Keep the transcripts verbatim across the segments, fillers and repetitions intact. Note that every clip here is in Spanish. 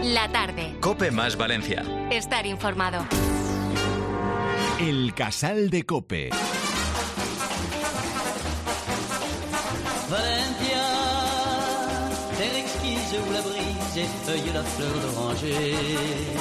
La tarde. COPE más Valencia. Estar informado. El Casal de COPE. Valencia, terre exquise où la brise effeuille la fleur d'oranger.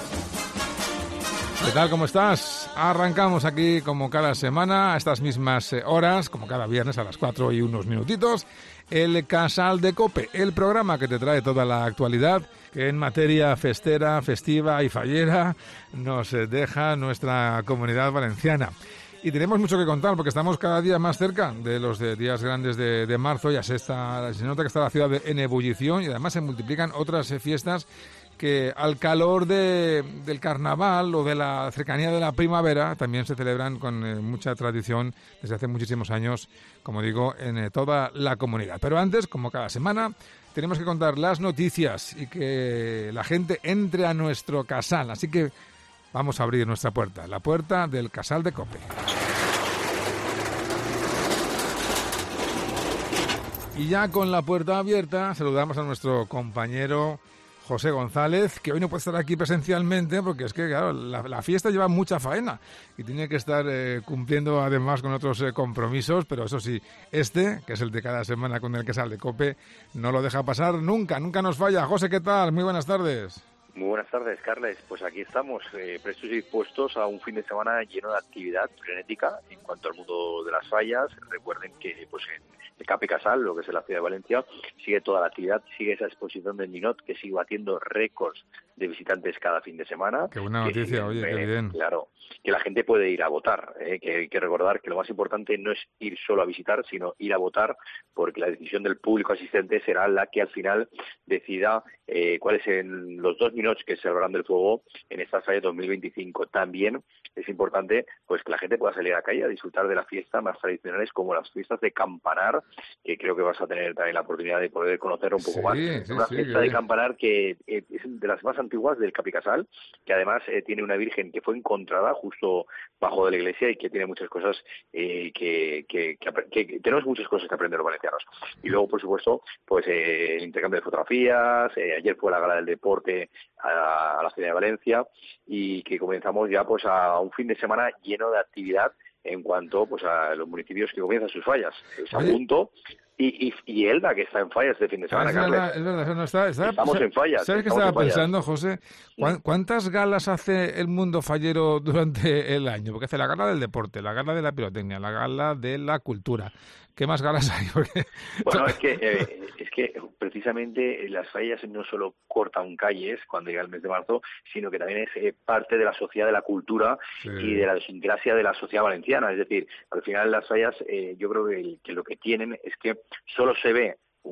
¿Qué tal? ¿Cómo estás? Arrancamos aquí como cada semana, a estas mismas horas, como cada viernes a las cuatro y unos minutitos, el Casal de COPE, el programa que te trae toda la actualidad que en materia festera, festiva y fallera nos deja nuestra comunidad valenciana. Y tenemos mucho que contar porque estamos cada día más cerca de los de días grandes de, de marzo. Ya se, está, se nota que está la ciudad en ebullición y además se multiplican otras eh, fiestas que al calor de, del carnaval o de la cercanía de la primavera también se celebran con eh, mucha tradición desde hace muchísimos años, como digo, en eh, toda la comunidad. Pero antes, como cada semana, tenemos que contar las noticias y que la gente entre a nuestro casal. Así que vamos a abrir nuestra puerta, la puerta del Casal de COPE. Y ya con la puerta abierta, saludamos a nuestro compañero José González, que hoy no puede estar aquí presencialmente porque es que, claro, la, la fiesta lleva mucha faena y tiene que estar eh, cumpliendo además con otros eh, compromisos, pero eso sí, este, que es el de cada semana con el Casal de COPE, no lo deja pasar nunca, nunca nos falla. José, ¿qué tal? Muy buenas tardes. Muy buenas tardes, Carles. Pues aquí estamos, eh, prestos y dispuestos a un fin de semana lleno de actividad frenética en cuanto al mundo de las fallas. Recuerden que pues en el Cape Casal, lo que es en la ciudad de Valencia, sigue toda la actividad, sigue esa exposición del Ninot que sigue batiendo récords de visitantes cada fin de semana. Qué buena noticia, oye, eh, qué bien. Claro, que la gente puede ir a votar, eh, que hay que recordar que lo más importante no es ir solo a visitar, sino ir a votar, porque la decisión del público asistente será la que al final decida eh, cuáles son los dos minutos que se salvarán del fuego en esta falla dos mil veinticinco. También es importante pues que la gente pueda salir a la calle a disfrutar de las fiestas más tradicionales como las fiestas de Campanar, que creo que vas a tener también la oportunidad de poder conocer un poco Sí, más. sí, Una sí, fiesta que- de Campanar que eh, es de las más antiguas del Cape Casal, que además eh, tiene una virgen que fue encontrada justo bajo de la iglesia y que tiene muchas cosas eh, que, que, que, que, que tenemos muchas cosas que aprender los valencianos. Y luego, por supuesto, pues eh, el intercambio de fotografías. Eh, ayer fue la gala del deporte a, a la ciudad de Valencia y que comenzamos ya pues a un fin de semana lleno de actividad en cuanto pues a los municipios que comienzan sus fallas. Es a Oye. punto. Y, y, y Elda, que está en fallas este fin de semana, Es verdad, Carles. es verdad, eso no está, está- Estamos en fallas, ¿Sabes qué estamos estaba en fallas. pensando, José? ¿Cuán- ¿Cuántas galas hace el mundo fallero durante el año? Porque hace la gala del deporte, la gala de la pirotecnia, la gala de la cultura. ¿Qué más galas hay? Porque... Bueno, es que eh, es que precisamente las fallas no solo cortan calles cuando llega el mes de marzo, sino que también es eh, parte de la sociedad de la cultura Sí. y de la idiosincrasia de la sociedad valenciana. Es decir, al final las fallas eh, yo creo que, el- que lo que tienen es que solo se ve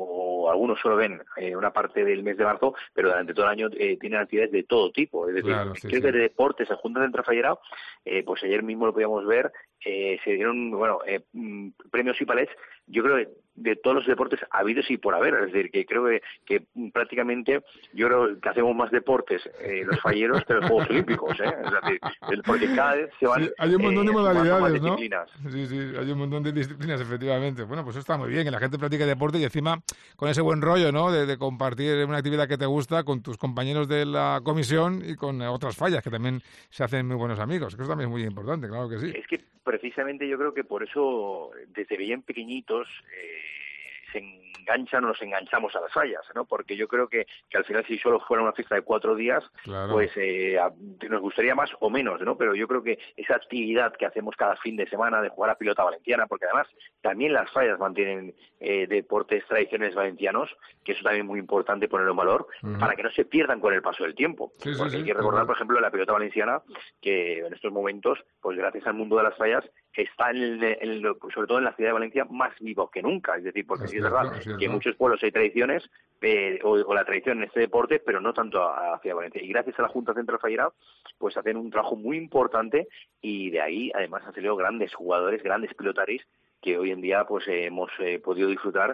o algunos solo ven eh, una parte del mes de marzo, pero durante todo el año eh, tienen actividades de todo tipo. Es decir, Claro, sí, creo sí. que de deportes, en Junta Central Fallera, eh, pues ayer mismo lo podíamos ver, eh, se dieron bueno eh, mm, premios y palets, yo creo que de todos los deportes habidos y por haber. Es decir, que creo que, que prácticamente yo creo que hacemos más deportes eh, los falleros que los Juegos Olímpicos, ¿eh? Es decir, el- porque cada vez se van Sí, hay un montón eh, de sumando modalidades, más ¿no? disciplinas. Sí, sí, hay un montón de disciplinas, efectivamente. Bueno, pues eso está muy bien, que la gente practique deporte y encima con ese buen rollo, ¿no? De, de compartir una actividad que te gusta con tus compañeros de la comisión y con eh, otras fallas, que también se hacen muy buenos amigos. Que eso también es muy importante, claro que sí. Es que precisamente yo creo que por eso, desde bien pequeñitos, eh, se enganchan o nos enganchamos a las fallas, ¿no? Porque yo creo que, que al final si solo fuera una fiesta de cuatro días, Claro. pues eh, a- nos gustaría más o menos, ¿no? Pero yo creo que esa actividad que hacemos cada fin de semana de jugar a pelota valenciana, porque además también las fallas mantienen eh, deportes tradicionales valencianos, que eso también es muy importante ponerlo en valor, Ujú. para que no se pierdan con el paso del tiempo. Sí, sí, porque sí, hay que recordar, claro. por ejemplo, la pelota valenciana, que en estos momentos, pues gracias al mundo de las fallas, está en el- en lo- sobre todo en la ciudad de Valencia más vivo que nunca. Es decir, porque Es sí es cierto, verdad es cierto. que en muchos pueblos hay tradiciones eh, o, o la tradición en este deporte, pero no tanto a, a la ciudad de Valencia. Y gracias a la Junta Central Fallera, pues hacen un trabajo muy importante y de ahí además han salido grandes jugadores, grandes pilotaris que hoy en día pues eh, hemos eh, podido disfrutar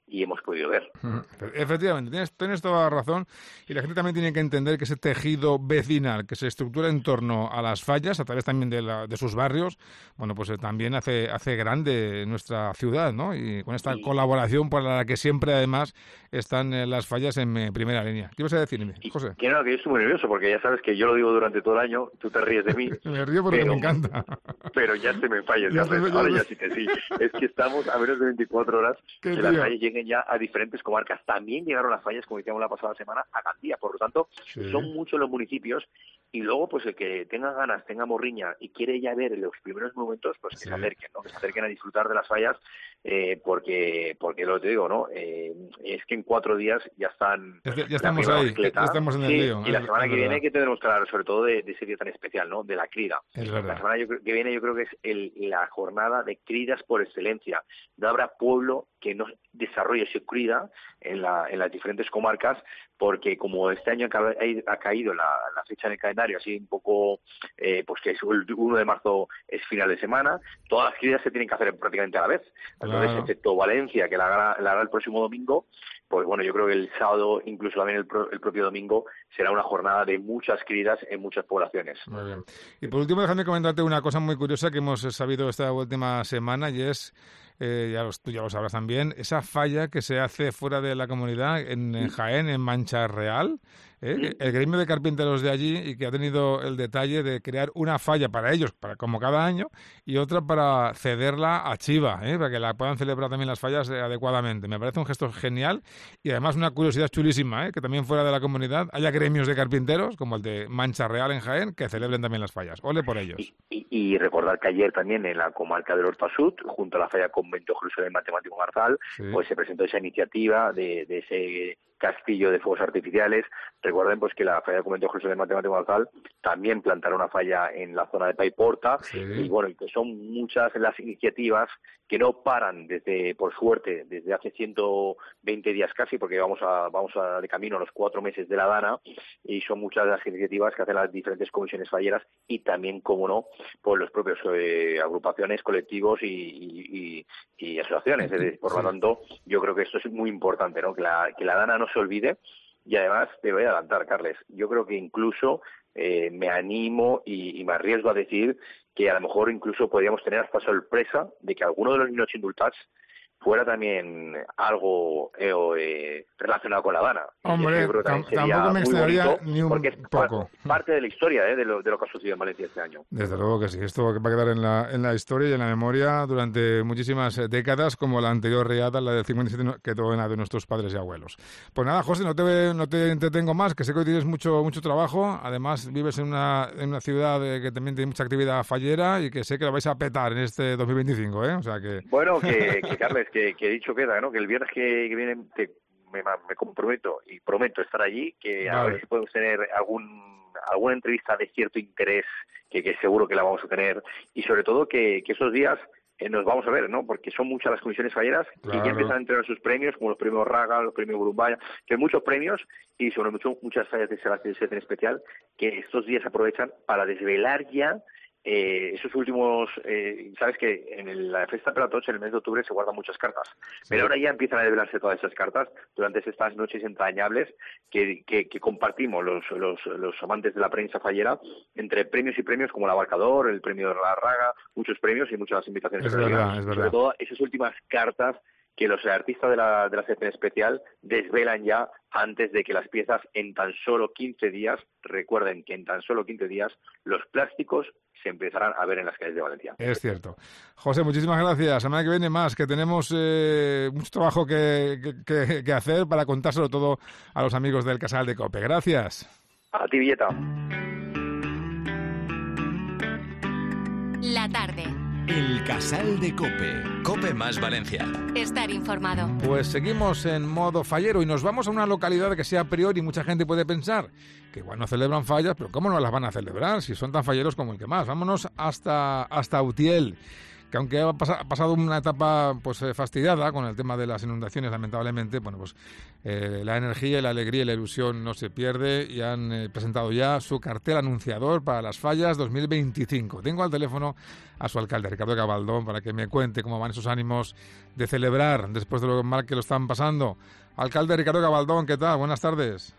y hemos podido ver. Efectivamente, tienes, tienes toda la razón, y la gente también tiene que entender que ese tejido vecinal que se estructura en torno a las fallas, a través también de, la, de sus barrios, bueno, pues eh, también hace, hace grande nuestra ciudad, ¿no? Y con esta y... colaboración para la que siempre, además, están eh, las fallas en eh, primera línea. ¿Qué ibas a decirme, José? Que no, que yo estoy muy nervioso, porque ya sabes que yo lo digo durante todo el año, tú te ríes de mí. Me río porque pero, me encanta. Pero ya se me falles, ya sabes, ahora ya sí que sí. Es que estamos a menos de veinticuatro horas que tío? Las fallas lleguen ya a diferentes comarcas. También llegaron las fallas, como decíamos la pasada semana, a Gandía. Por lo tanto, sí. Son muchos los municipios, y luego, pues el que tenga ganas, tenga morriña y quiere ya ver los primeros momentos, pues que sí. se acerquen, ¿no? Que se acerquen a disfrutar de las fallas, eh, porque, porque lo te digo, ¿no? Eh, es que en cuatro días ya están... Ya, ya estamos ahí, ya estamos en el sí, lío. Y la es, semana es que verdad. viene que tendremos que hablar, sobre todo, de, de ese día tan especial, ¿no? De la crida. Es verdad. La semana yo, que viene yo creo que es el, la jornada de cridas por excelencia. No habrá pueblo que no desarrolle su crida en, la, en las diferentes comarcas, porque como este año ha caído la, la fecha en el calendario así un poco, eh, pues que es el uno de marzo es final de semana, todas las cridas se tienen que hacer prácticamente a la vez. Entonces, claro. Excepto Valencia, que la hará, la hará el próximo domingo, pues bueno, yo creo que el sábado, incluso también el, pro, el propio domingo, será una jornada de muchas cridas en muchas poblaciones. Muy bien. Y por último, déjame comentarte una cosa muy curiosa que hemos sabido esta última semana, y es, eh, ya los, tú ya lo sabrás también, esa falla que se hace fuera de la comunidad, en, en Jaén, en Mancha Real, ¿eh? El gremio de carpinteros de allí, y que ha tenido el detalle de crear una falla para ellos, para como cada año, y otra para cederla a Chiva, ¿eh? Para que la puedan celebrar también las fallas eh, adecuadamente. Me parece un gesto genial, y además una curiosidad chulísima, ¿eh? Que también fuera de la comunidad haya gremios de carpinteros, como el de Mancha Real en Jaén, que celebren también las fallas. Ole por ellos. Y, y, y recordar que ayer también en la comarca del Horta Sud, junto a la falla Convento Jerusalén Matemático Marzal, sí. Pues se presentó esa iniciativa de, de ese castillo de fuegos artificiales. Recuerden pues que la falla de Convento Jerusalén Matemático Marzal también plantará una falla en la zona de Paiporta, sí. Y bueno, y que son muchas las iniciativas que no paran desde, por suerte, desde hace ciento veinte días casi, porque vamos a vamos a de camino a los cuatro meses de la Dana, y son muchas las iniciativas que hacen las diferentes comisiones falleras, y también, como no, por los propios eh, agrupaciones, colectivos y, y, y, y asociaciones. Es decir, por lo tanto, yo creo que esto es muy importante, ¿no? Que la, que la Dana no se olvide. Y además te voy a adelantar, Carles, yo creo que incluso eh, me animo y, y me arriesgo a decir que a lo mejor incluso podríamos tener hasta sorpresa de que alguno de los niños indultats fuera también algo eh, eh, relacionado con la Dana. Hombre, tam tampoco me extrañaría ni un porque es poco. Parte de la historia eh, de, lo, de lo que ha sucedido en Valencia este año. Desde luego que sí. Esto va a quedar en la, en la historia y en la memoria durante muchísimas décadas, como la anterior riada, la del cincuenta y siete, que tuvo de nuestros padres y abuelos. Pues nada, José, no te, no te entretengo más, que sé que hoy tienes mucho, mucho trabajo. Además, vives en una, en una ciudad que también tiene mucha actividad fallera, y que sé que lo vais a petar en este dos mil veinticinco, ¿eh? O sea que... Bueno, que, que Carles, Que, que he dicho queda, ¿no? Que el viernes que, que viene te, me, me comprometo y prometo estar allí, que vale. A ver si podemos tener algún alguna entrevista de cierto interés, que, que seguro que la vamos a tener, y sobre todo que, que esos días eh, nos vamos a ver, ¿no? Porque son muchas las comisiones falleras, claro, que ya empiezan a entregar sus premios, como los premios Raga, los premios Burumbaya, que hay muchos premios, y sobre mucho muchas fallas de Sebastián en especial, que estos días aprovechan para desvelar ya Eh, esos últimos, eh, sabes que en el, la fiesta Pelatoche, en el mes de octubre, se guardan muchas cartas, sí. Pero ahora ya empiezan a desvelarse todas esas cartas durante estas noches entrañables que, que, que compartimos los, los, los amantes de la prensa fallera, entre premios y premios como el Abarcador, el premio de la Raga, muchos premios y muchas invitaciones. Es verdad, es verdad. Sobre todo esas últimas cartas que los artistas de la, de la sección especial desvelan ya antes de que las piezas, en tan solo quince días, recuerden que en tan solo quince días los plásticos se empezarán a ver en las calles de Valencia. Es cierto. José, muchísimas gracias. La semana que viene más, que tenemos eh, mucho trabajo que, que, que hacer para contárselo todo a los amigos del Casal de COPE. Gracias. A ti, Villeta. La tarde. El Casal de COPE. COPE más Valencia. Estar informado. Pues seguimos en modo fallero y nos vamos a una localidad que sea a priori mucha gente puede pensar que igual no celebran fallas, pero ¿cómo no las van a celebrar si son tan falleros como el que más? Vámonos hasta, hasta Utiel, que aunque ha pas- ha pasado una etapa pues eh, fastidiada con el tema de las inundaciones, lamentablemente, bueno, pues eh, la energía, la alegría y la ilusión no se pierde y han eh, presentado ya su cartel anunciador para las fallas dos mil veinticinco. Tengo al teléfono a su alcalde, Ricardo Gabaldón, para que me cuente cómo van esos ánimos de celebrar después de lo mal que lo están pasando. Alcalde Ricardo Gabaldón, ¿qué tal? Buenas tardes.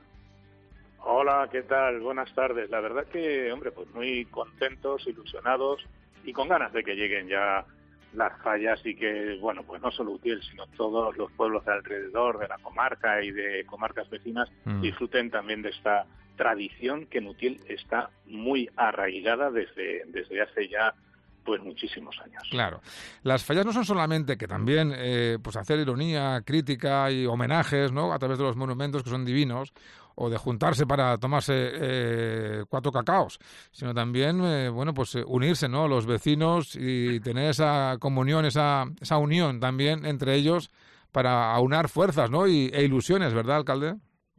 Hola, ¿qué tal? Buenas tardes. La verdad que, hombre, pues muy contentos, ilusionados y con ganas de que lleguen ya las fallas y que, bueno, pues no solo Utiel, sino todos los pueblos de alrededor de la comarca y de comarcas vecinas mm. disfruten también de esta tradición que en Utiel está muy arraigada desde, desde hace ya pues muchísimos años. Claro. Las fallas no son solamente que también eh, pues hacer ironía, crítica y homenajes, ¿no?, a través de los monumentos que son divinos, o de juntarse para tomarse eh, cuatro cacaos, sino también, eh, bueno, pues eh, unirse, ¿no?, los vecinos y tener esa comunión, esa, esa unión también entre ellos para aunar fuerzas, ¿no?, y, e ilusiones, ¿verdad, alcalde?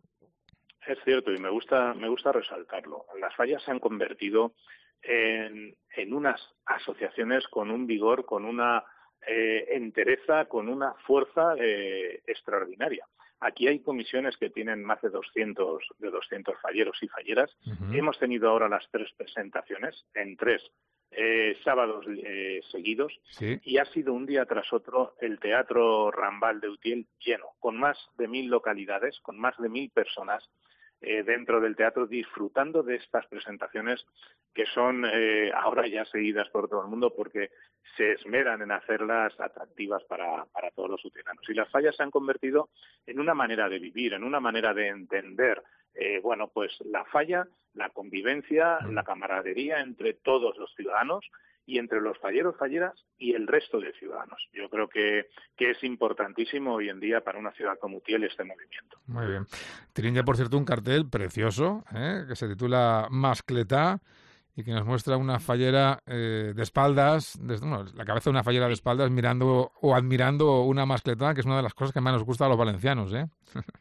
Es cierto, y me gusta, me gusta resaltarlo. Las fallas se han convertido en, en unas asociaciones con un vigor, con una eh, entereza, con una fuerza eh, extraordinaria. Aquí hay comisiones que tienen más de doscientos, de doscientos falleros y falleras. Uh-huh. Hemos tenido ahora las tres presentaciones en tres eh, sábados eh, seguidos, ¿sí?, y ha sido un día tras otro el Teatro Rambal de Utiel lleno, con más de mil localidades, con más de mil personas eh, dentro del teatro disfrutando de estas presentaciones que son eh, ahora ya seguidas por todo el mundo porque se esmeran en hacerlas atractivas para, para todos los utielanos. Y las fallas se han convertido en una manera de vivir, en una manera de entender, eh, bueno, pues la falla, la convivencia, la camaradería entre todos los ciudadanos y entre los falleros, falleras y el resto de ciudadanos. Yo creo que, que es importantísimo hoy en día para una ciudad como Utiel este movimiento. Muy bien. Tienen ya, por cierto, un cartel precioso, ¿eh?, que se titula Mascletá, y que nos muestra una fallera eh, de espaldas, desde, bueno, la cabeza de una fallera de espaldas mirando o admirando una mascletá, que es una de las cosas que más nos gusta a los valencianos, ¿eh?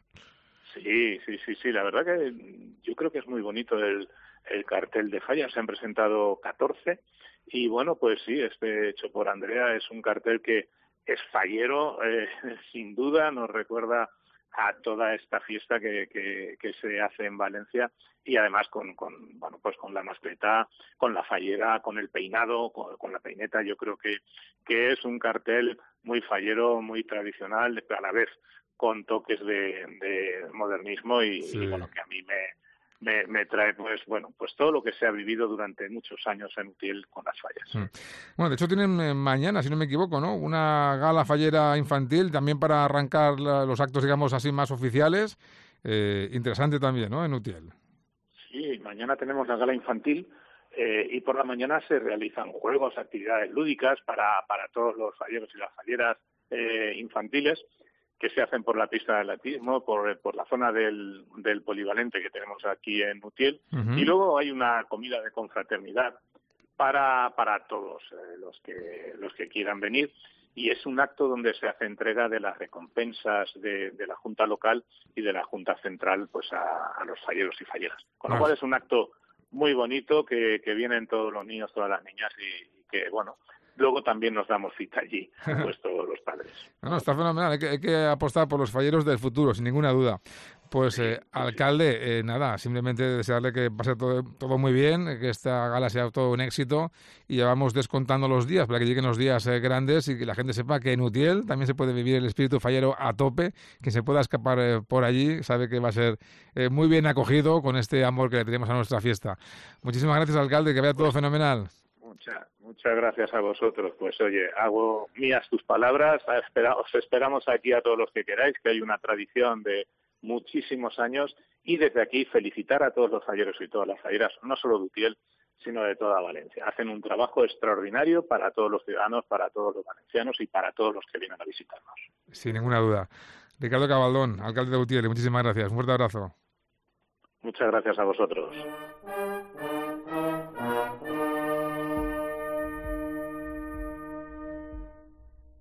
Sí, sí, sí, sí. La verdad que yo creo que es muy bonito el, el cartel de fallas. Se han presentado catorce y, bueno, pues sí, este hecho por Andrea es un cartel que es fallero, eh, sin duda, nos recuerda a toda esta fiesta que, que, que se hace en Valencia y además con, con bueno pues con la mascletá, con la fallera, con el peinado, con, con la peineta. Yo creo que, que es un cartel muy fallero, muy tradicional, pero a la vez con toques de, de modernismo y, sí. y bueno, que a mí me Me, me trae pues bueno pues todo lo que se ha vivido durante muchos años en Utiel con las fallas. Mm. Bueno, de hecho tienen eh, mañana, si no me equivoco, ¿no?, una gala fallera infantil también para arrancar la, los actos, digamos así, más oficiales. Eh, interesante también, ¿no?, en Utiel. Sí, mañana tenemos la gala infantil eh, y por la mañana se realizan juegos, actividades lúdicas para, para todos los falleros y las falleras eh, infantiles, que se hacen por la pista de atletismo, por, por la zona del, del polivalente que tenemos aquí en Utiel. Uh-huh. Y luego hay una comida de confraternidad para, para todos eh, los que los que quieran venir. Y es un acto donde se hace entrega de las recompensas de, de la Junta Local y de la Junta Central pues a, a los falleros y falleras. Con lo uh-huh. cual es un acto muy bonito que, que vienen todos los niños, todas las niñas y, y que, bueno, luego también nos damos cita allí, pues todos los padres. No, no, está fenomenal, hay que, hay que apostar por los falleros del futuro, sin ninguna duda. Pues, eh, sí, alcalde, sí. Eh, nada, simplemente desearle que pase todo, todo muy bien, que esta gala sea todo un éxito y ya vamos descontando los días para que lleguen los días eh, grandes y que la gente sepa que en Utiel también se puede vivir el espíritu fallero a tope, que se pueda escapar eh, por allí, sabe que va a ser eh, muy bien acogido con este amor que le tenemos a nuestra fiesta. Muchísimas gracias, alcalde, que vaya todo pues, fenomenal. Muchas, muchas gracias a vosotros. Pues oye, hago mías tus palabras, os esperamos aquí a todos los que queráis, que hay una tradición de muchísimos años y desde aquí felicitar a todos los falleros y todas las falleras, no solo de Utiel, sino de toda Valencia. Hacen un trabajo extraordinario para todos los ciudadanos, para todos los valencianos y para todos los que vienen a visitarnos. Sin ninguna duda. Ricardo Gabaldón, alcalde de Utiel, muchísimas gracias. Un fuerte abrazo. Muchas gracias a vosotros.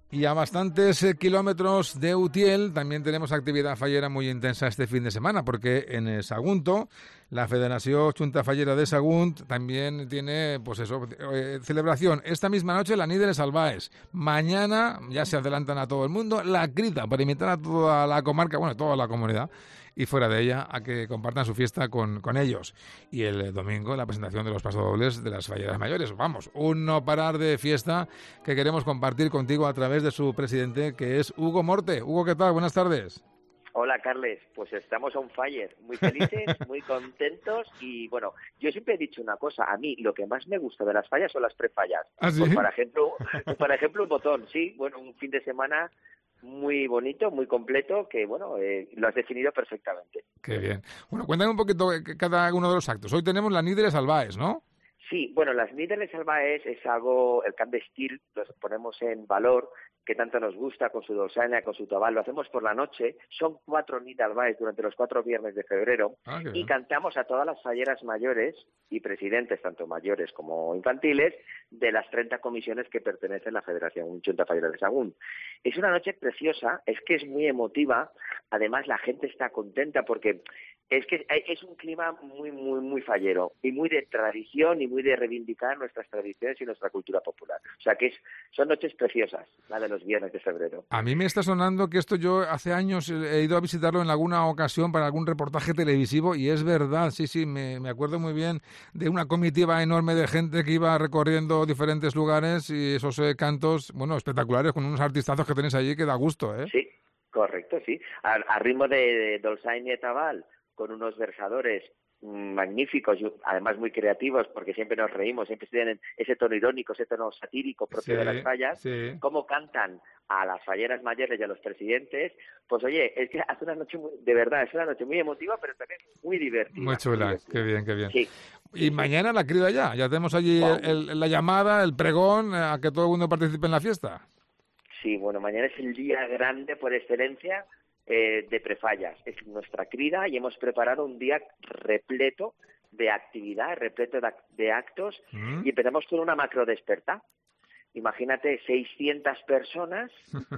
Y a bastantes eh, kilómetros de Utiel también tenemos actividad fallera muy intensa este fin de semana, porque en eh, Sagunto, la Federación Xunta Fallera de Sagunt también tiene, pues eso, eh, celebración. Esta misma noche la Nit de les Albaes. Mañana, ya se adelantan a todo el mundo, la Crida, para invitar a toda la comarca, bueno, toda la comunidad, y fuera de ella, a que compartan su fiesta con, con ellos. Y el domingo, la presentación de los pasodobles de las falleras mayores. Vamos, un no parar de fiesta que queremos compartir contigo a través de su presidente, que es Hugo Morte. Hugo, ¿qué tal? Buenas tardes. Hola, Carles. Pues estamos on fire, muy felices, muy contentos y, bueno, yo siempre he dicho una cosa. A mí lo que más me gusta de las fallas son las prefallas. ¿Ah, sí? Pues, por ejemplo, por ejemplo, un botón, sí, bueno, un fin de semana muy bonito, muy completo, que, bueno, eh, lo has definido perfectamente. Qué bien. Bueno, cuéntame un poquito cada uno de los actos. Hoy tenemos la Nit de les Albaes, ¿no? Sí, bueno, las Nit de les Albaes es algo, el Camp de Estil, los ponemos en valor, que tanto nos gusta, con su dolçaina, con su tabal, lo hacemos por la noche, son cuatro Nit de Albaes durante los cuatro viernes de febrero, Ah, y cantamos a todas las falleras mayores y presidentes, tanto mayores como infantiles, de las treinta comisiones que pertenecen a la Federación Xunta Fallera de Sagunt. Es una noche preciosa, es que es muy emotiva, además la gente está contenta porque es que es un clima muy, muy, muy fallero y muy de tradición y muy de reivindicar nuestras tradiciones y nuestra cultura popular. O sea que es, son noches preciosas, la de los viernes de febrero. A mí me está sonando que esto yo hace años he ido a visitarlo en alguna ocasión para algún reportaje televisivo y es verdad, sí, sí, me, me acuerdo muy bien de una comitiva enorme de gente que iba recorriendo diferentes lugares y esos eh, cantos, bueno, espectaculares con unos artistazos que tenéis allí que da gusto, ¿eh? Sí, correcto, sí. A, a ritmo de, de dolçaina y tabal, con unos versadores magníficos, además muy creativos, porque siempre nos reímos, siempre tienen ese tono irónico, ese tono satírico propio sí, de las fallas, sí. Cómo cantan a las falleras mayores y a los presidentes, pues oye, es que hace una noche muy, de verdad, es una noche muy emotiva, pero también muy divertida. Muy chula, muy qué bien, qué bien. Sí. Y sí, mañana la Crida ya, ya tenemos allí el, el, la llamada, el pregón, a que todo el mundo participe en la fiesta. Sí, bueno, mañana es el día grande por excelencia, Eh, de prefallas, es nuestra crida y hemos preparado un día repleto de actividad, repleto de, de actos mm. y empezamos con una macro despertar. Imagínate seiscientas personas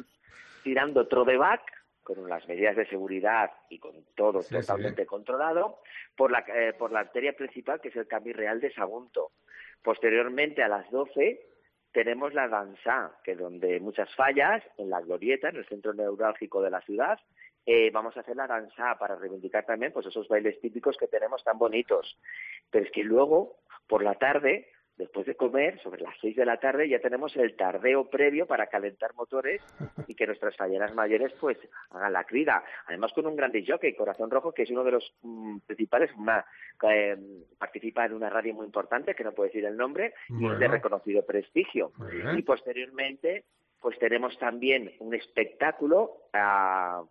tirando troveback con las medidas de seguridad y con todo sí, totalmente sí. controlado por la, eh, por la arteria principal que es el Camí Real de Sagunto. Posteriormente a las doce tenemos la danza, que donde muchas fallas, en la glorieta, en el centro neurálgico de la ciudad, eh, vamos a hacer la danza para reivindicar también pues esos bailes típicos que tenemos tan bonitos. Pero es que luego, por la tarde, después de comer, sobre las seis de la tarde, ya tenemos el tardeo previo para calentar motores y que nuestras falleras mayores pues hagan la crida. Además con un gran jockey, Corazón Rojo, que es uno de los mmm, principales, una, eh, participa en una radio muy importante, que no puedo decir el nombre, bueno. y es de reconocido prestigio. Y posteriormente pues tenemos también un espectáculo a,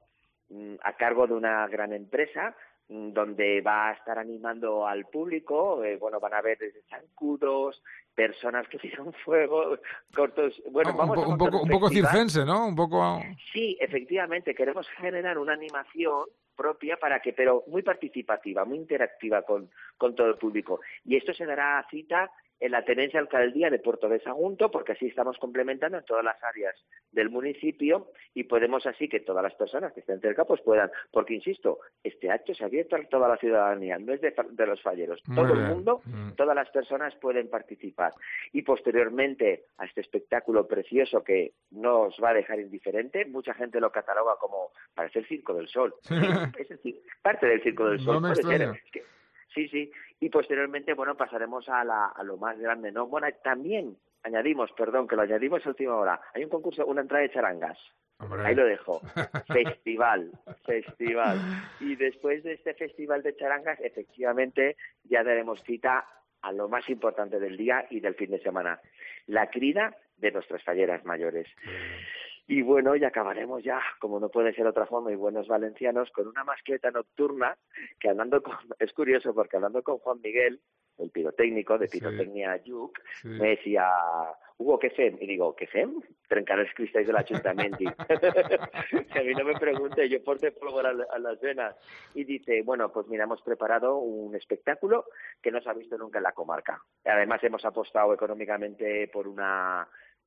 a cargo de una gran empresa, donde va a estar animando al público, eh, bueno, van a ver desde zancudos, personas que tiran fuego, cortos, bueno, no, vamos un, po, a un poco un poco circense, ¿no? Un poco. Sí, efectivamente, queremos generar una animación propia para que, pero muy participativa, muy interactiva con, con todo el público. Y esto se dará cita en la Tenencia Alcaldía de Puerto de Sagunto, porque así estamos complementando en todas las áreas del municipio y podemos así que todas las personas que estén cerca pues puedan, porque insisto, este acto se ha abierto a toda la ciudadanía, no es de, de los falleros, Muy todo bien. el mundo, mm. todas las personas pueden participar. Y posteriormente a este espectáculo precioso que no os va a dejar indiferente, mucha gente lo cataloga como, parece el Circo del Sol, es decir, parte del Circo del Sol, no me puede extraña. ser, es que, sí, sí, y posteriormente, bueno, pasaremos a, la, a lo más grande, ¿no? Bueno, también añadimos, perdón, que lo añadimos a última hora, hay un concurso, una entrada de charangas. Hombre. Ahí lo dejo. Festival, festival. Y después de este festival de charangas, efectivamente, ya daremos cita a lo más importante del día y del fin de semana, la crida de nuestras falleras mayores. Y bueno, y acabaremos ya, como no puede ser otra forma, y buenos valencianos, con una mascleta nocturna que hablando con, es curioso porque hablando con Juan Miguel, el pirotécnico de Pirotecnia sí. Yuc, sí. me decía, Hugo, ¿qué fem? Y digo, ¿qué fem? Trencar els cristalls de l'Ajuntament. Que a mí no me pregunte, yo porte pólvora a las venas. Y dice, bueno, pues mira, hemos preparado un espectáculo que no se ha visto nunca en la comarca. Además hemos apostado económicamente por una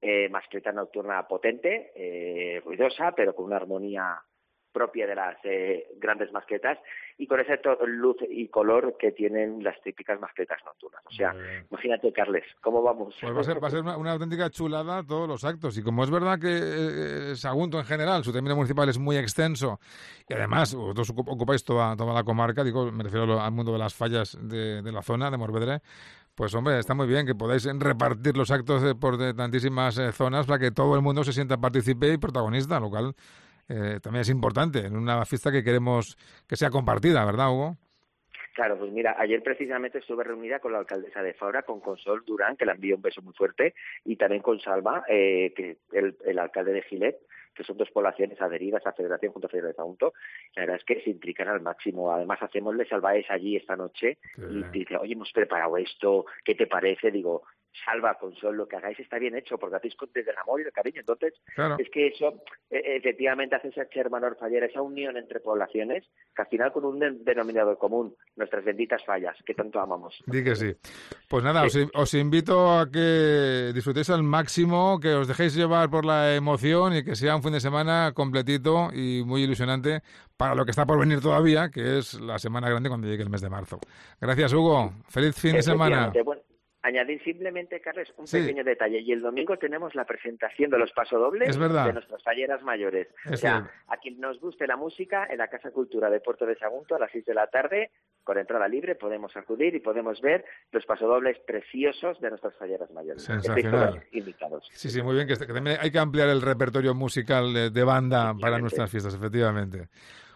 eh, mascleta nocturna potente, eh, ruidosa, pero con una armonía propia de las eh, grandes mascletas y con esa to- luz y color que tienen las típicas mascletas nocturnas. O sea, imagínate, Carles, ¿cómo vamos? Pues va a ser, va a ser una, una auténtica chulada todos los actos. Y como es verdad que eh, Sagunto en general, su término municipal es muy extenso y además vosotros ocupáis toda, toda la comarca, digo, me refiero al mundo de las fallas de, de la zona de Morvedre, pues hombre, está muy bien que podáis repartir los actos de, por de tantísimas eh, zonas para que todo el mundo se sienta partícipe y protagonista, lo cual eh, también es importante en una fiesta que queremos que sea compartida, ¿verdad, Hugo? Claro, pues mira, ayer precisamente estuve reunida con la alcaldesa de Fabra, con Consol Durán, que le envío un beso muy fuerte, y también con Salva, eh, que el, el alcalde de Gilet, que son dos poblaciones adheridas a Federación junto a Federación de Sagunto. La verdad es que se implican al máximo. Además, hacemosle salvaes allí esta noche y dice, oye, hemos preparado esto, ¿qué te parece? Digo, Salva, Consol, lo que hagáis está bien hecho, porque hacéis con desde el amor y el cariño. Entonces, claro, es que eso eh, efectivamente hace esa hermana fallera, esa unión entre poblaciones, que al final con un de- denominador común, nuestras benditas fallas, que tanto amamos. Di que sí. Pues nada, sí. os, os invito a que disfrutéis al máximo, que os dejéis llevar por la emoción y que sea un fin de semana completito y muy ilusionante para lo que está por venir todavía, que es la semana grande cuando llegue el mes de marzo. Gracias, Hugo. Feliz fin de semana. Bueno, añadir simplemente, Carles, un sí. pequeño detalle. Y el domingo tenemos la presentación de los pasodobles de nuestras falleras mayores. Es o sea, cierto. a quien nos guste la música, en la Casa Cultura de Puerto de Sagunto a las seis de la tarde, con entrada libre, podemos acudir y podemos ver los pasodobles preciosos de nuestras falleras mayores. Sensacional. Invitados. Sí, sí, muy bien. Que, que también hay que ampliar el repertorio musical de, de banda para nuestras fiestas, efectivamente.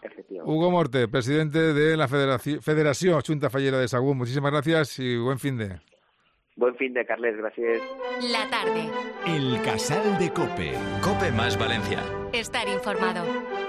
Hugo Morte, presidente de la Federación, Federación Xunta Fallera de Sagún. Muchísimas gracias y buen fin de... Buen fin de, Carles, gracias. La tarde. El Casal de Cope. Cope más Valencia. Estar informado.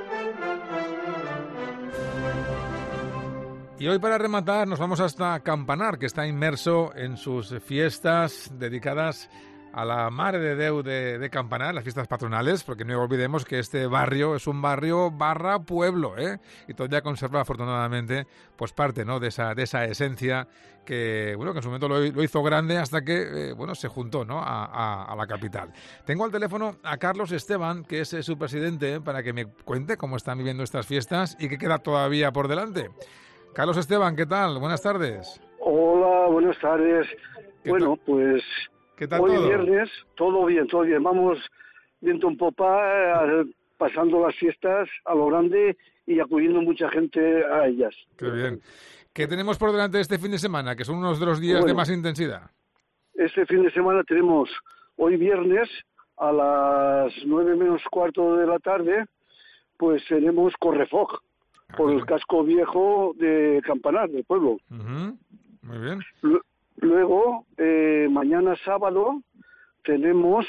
Y hoy para rematar nos vamos hasta Campanar, que está inmerso en sus fiestas dedicadas a la Mare de Déu de, de Campanar, las fiestas patronales, porque no olvidemos que este barrio es un barrio barra pueblo, ¿eh? Y todavía conserva afortunadamente pues parte, ¿no?, de esa de esa esencia que, bueno, que en su momento lo, lo hizo grande hasta que, eh, bueno, se juntó, ¿no?, a, a, a la capital. Tengo al teléfono a Carlos Esteban, que es eh, su presidente, ¿eh?, para que me cuente cómo están viviendo estas fiestas y qué queda todavía por delante. Carlos Esteban, ¿qué tal? Buenas tardes. Hola, buenas tardes. Bueno, tal? pues... ¿Qué tal hoy todo? Viernes, todo bien, todo bien. Vamos viento en popa, eh, pasando las fiestas a lo grande y acudiendo mucha gente a ellas. Qué bien. ¿Qué tenemos por delante este fin de semana, que son unos de los días bueno, de más intensidad? Este fin de semana tenemos hoy viernes a las nueve menos cuarto de la tarde, pues tenemos Correfoc ah, por el casco viejo de Campanar, del pueblo. Uh-huh. Muy bien. L- Luego, eh, mañana sábado, tenemos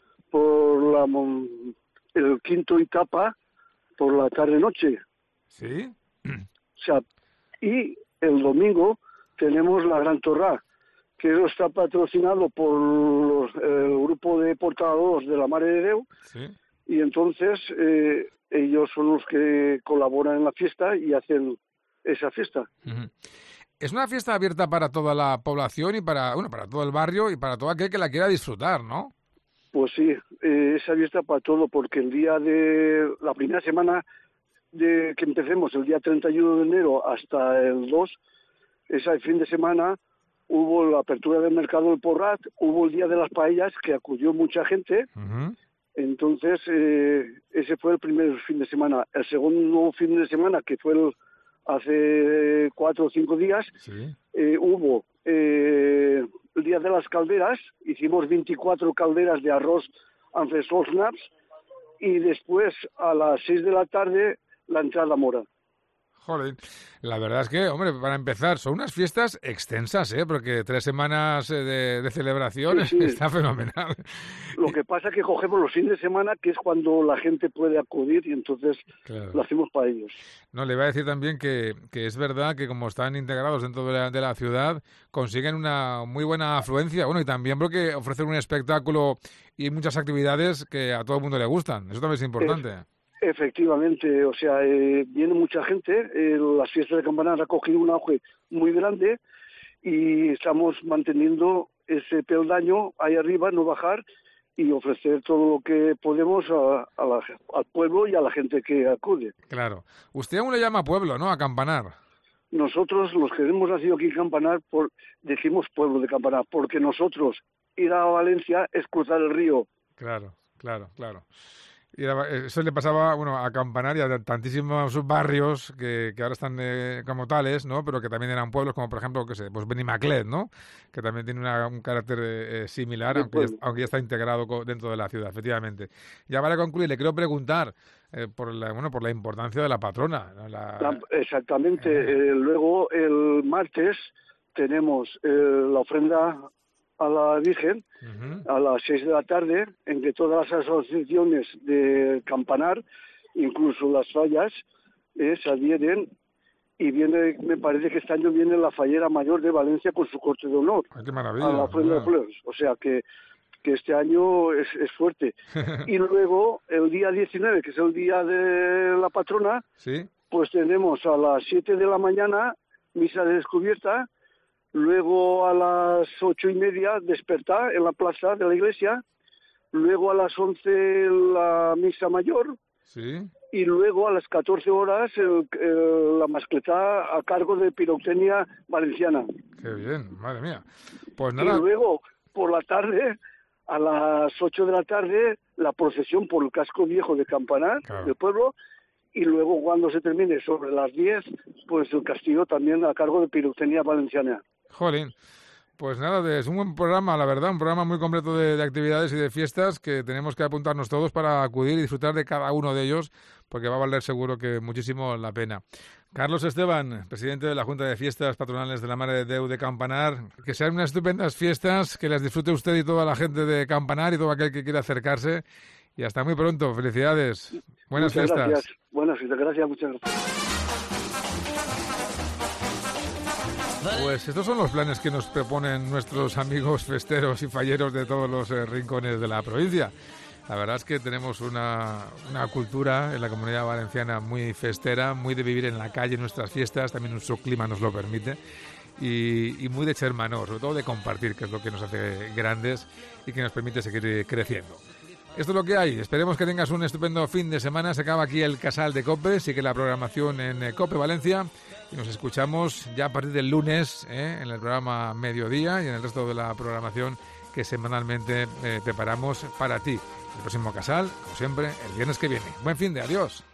por la el quinto etapa por la tarde-noche. ¿Sí? O sea, y el domingo tenemos la Gran Torrá, que eso está patrocinado por los, el grupo de portadores de la Mare de Déu. Sí. Y entonces eh, ellos son los que colaboran en la fiesta y hacen esa fiesta. Uh-huh. Es una fiesta abierta para toda la población y para, bueno, para todo el barrio y para todo aquel que la quiera disfrutar, ¿no? Pues sí, eh, es abierta para todo, porque el día de la primera semana de que empecemos, el día treinta y uno de enero hasta el dos, ese fin de semana hubo la apertura del mercado del Porrat, hubo el día de las paellas, que acudió mucha gente. Uh-huh. Entonces, eh, ese fue el primer fin de semana. El segundo fin de semana, que fue el hace cuatro o cinco días, sí. eh, hubo eh, el Día de las Calderas, hicimos veinticuatro calderas de arroz ancestral naps y después a las seis de la tarde la entrada mora. Joder, la verdad es que, hombre, para empezar, son unas fiestas extensas, ¿eh? Porque tres semanas de, de celebración sí, sí. está fenomenal. Lo que pasa es que cogemos los fines de semana, que es cuando la gente puede acudir, y entonces claro. Lo hacemos para ellos. No, le iba a decir también que, que es verdad que como están integrados dentro de la, de la ciudad, consiguen una muy buena afluencia, bueno, y también porque ofrecen un espectáculo y muchas actividades que a todo el mundo le gustan. Eso también es importante. Es... Efectivamente, o sea, eh, viene mucha gente, eh, las fiestas de Campanar han cogido un auge muy grande y estamos manteniendo ese peldaño ahí arriba, no bajar, y ofrecer todo lo que podemos a, a la, al pueblo y a la gente que acude. Claro. Usted aún le llama pueblo, ¿no? A Campanar. Nosotros, los que hemos nacido aquí en Campanar, por, decimos pueblo de Campanar, porque nosotros ir a Valencia es cruzar el río. Claro, claro, claro. Y eso le pasaba, bueno, a Campanar y a tantísimos barrios que, que ahora están eh, como tales, ¿no? Pero que también eran pueblos, como por ejemplo, qué sé, pues Benimaclet, ¿no? Que también tiene una, un carácter eh, similar, aunque ya, aunque ya está integrado dentro de la ciudad, efectivamente. Ya para concluir, le quiero preguntar eh, por la, bueno, por la importancia de la patrona, ¿no? La... La, exactamente. Eh. Eh, luego, el martes, tenemos eh, la ofrenda a la Virgen, uh-huh, a las seis de la tarde, en que todas las asociaciones de Campanar, incluso las fallas, eh, se adhieren, y viene, me parece que este año viene la fallera mayor de Valencia con su corte de honor. Ay, qué maravilla, a la ofrenda de flores. O sea que, que este año es, es fuerte. Y luego, el día diecinueve, que es el día de la patrona, ¿sí? Pues tenemos a las siete de la mañana misa de descubierta. Luego a las ocho y media despertar en la plaza de la iglesia, luego a las once la misa mayor, sí, y luego a las catorce horas el, el, la mascletá a cargo de Pirotecnia Valenciana. Qué bien, madre mía. Pues nada. Y luego por la tarde, a las ocho de la tarde, la procesión por el casco viejo de Campanar, claro, del pueblo. Y luego cuando se termine sobre las diez, pues el castillo también a cargo de Pirotecnia Valenciana. Jolín, pues nada, es un buen programa, la verdad, un programa muy completo de, de actividades y de fiestas que tenemos que apuntarnos todos para acudir y disfrutar de cada uno de ellos, porque va a valer seguro que muchísimo la pena. Carlos Esteban, presidente de la Junta de Fiestas Patronales de la Mare de Déu de Campanar, que sean unas estupendas fiestas, que las disfrute usted y toda la gente de Campanar y todo aquel que quiera acercarse, y hasta muy pronto. Felicidades. Buenas muchas fiestas. Gracias. Buenas fiestas, gracias, muchas gracias. Pues estos son los planes que nos proponen nuestros amigos festeros y falleros de todos los eh, rincones de la provincia. La verdad es que tenemos una, una cultura en la Comunidad Valenciana muy festera, muy de vivir en la calle nuestras fiestas, también nuestro clima nos lo permite, y, y muy de ser manos, sobre todo de compartir, que es lo que nos hace grandes y que nos permite seguir creciendo. Esto es lo que hay. Esperemos que tengas un estupendo fin de semana. Se acaba aquí el Casal de COPE. Sigue la programación en COPE Valencia. Y nos escuchamos ya a partir del lunes ¿eh? en el programa Mediodía y en el resto de la programación que semanalmente eh, preparamos para ti. El próximo Casal, como siempre, el viernes que viene. Buen fin de adiós.